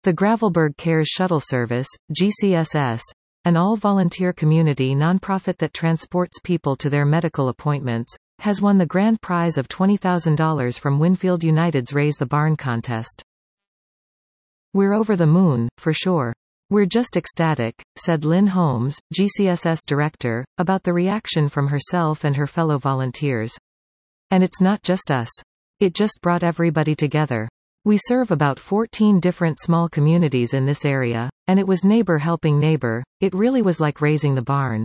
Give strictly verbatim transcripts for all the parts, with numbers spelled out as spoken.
The Gravelbourg Cares Shuttle Service, G C S S, an all-volunteer community nonprofit that transports people to their medical appointments, has won the grand prize of twenty thousand dollars from Winfield United's Raise the Barn contest. "We're over the moon, for sure. We're just ecstatic," said Lynn Holmes, G C S S director, about the reaction from herself and her fellow volunteers. "And it's not just us. It just brought everybody together. We serve about fourteen different small communities in this area, and it was neighbor helping neighbor. It really was like raising the barn."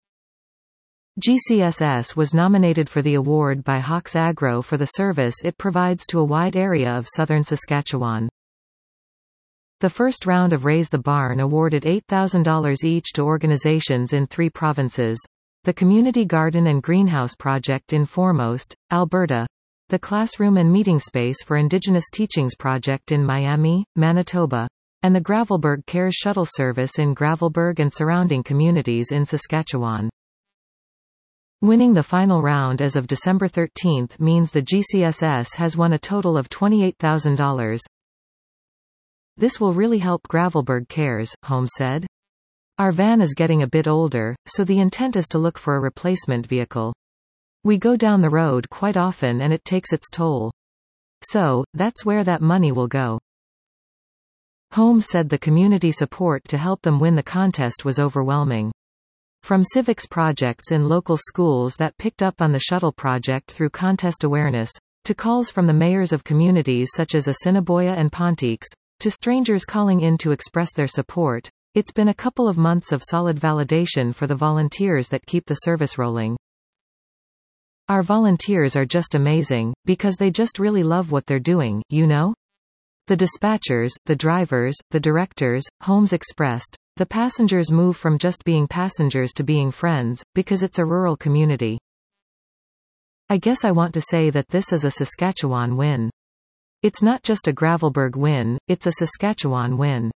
G C S S was nominated for the award by Hawks Agro for the service it provides to a wide area of southern Saskatchewan. The first round of Raise the Barn awarded eight thousand dollars each to organizations in three provinces: the Community Garden and Greenhouse Project in Foremost, Alberta; the Classroom and Meeting Space for Indigenous Teachings Project in Miami, Manitoba; and the Gravelbourg Cares Shuttle Service in Gravelbourg and surrounding communities in Saskatchewan. Winning the final round as of December thirteenth means the G C S S has won a total of twenty-eight thousand dollars. "This will really help Gravelbourg Cares," Holmes said. "Our van is getting a bit older, so the intent is to look for a replacement vehicle. We go down the road quite often and it takes its toll. So, that's where that money will go." Holmes said the community support to help them win the contest was overwhelming. From civics projects in local schools that picked up on the shuttle project through contest awareness, to calls from the mayors of communities such as Assiniboia and Pontiacs, to strangers calling in to express their support, it's been a couple of months of solid validation for the volunteers that keep the service rolling. "Our volunteers are just amazing, because they just really love what they're doing, you know? The dispatchers, the drivers, the directors," Holmes expressed. "The passengers move from just being passengers to being friends, because it's a rural community. I guess I want to say that this is a Saskatchewan win. It's not just a Gravelbourg win, it's a Saskatchewan win."